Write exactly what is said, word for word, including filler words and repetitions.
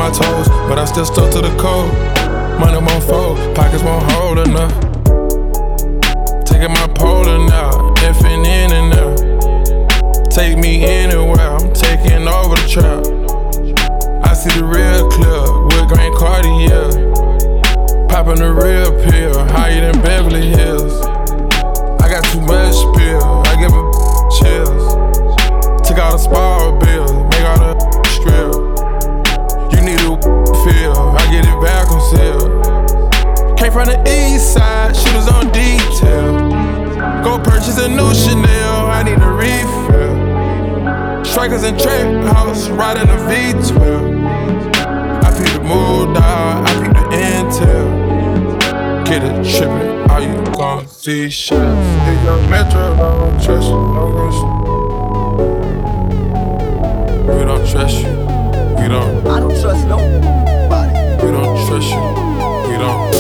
my toes, but I still stuck to the code. Money won't fold, pockets won't hold enough. Taking my polar now, effing in and out. Take me anywhere, I'm taking over the trap. I see the real clear, with Grand Cartier. Popping the real pill, higher than Beverly Hills. I got too much pill, I give a chills. Took out a spiral bill, make all the strip. You need a feel, I get it back on sale. Came from the east side, shooters on detail. Go purchase a new Chanel, I need a refill. Strikers in trap house, riding a V twelve. I peep the mood dog, I peep the intel. Get it trippin', all you gon' see shit. If young Metro don't trust you, don't trust you. We don't trust you, we don't. I don't trust nobody. We don't trust you, we don't.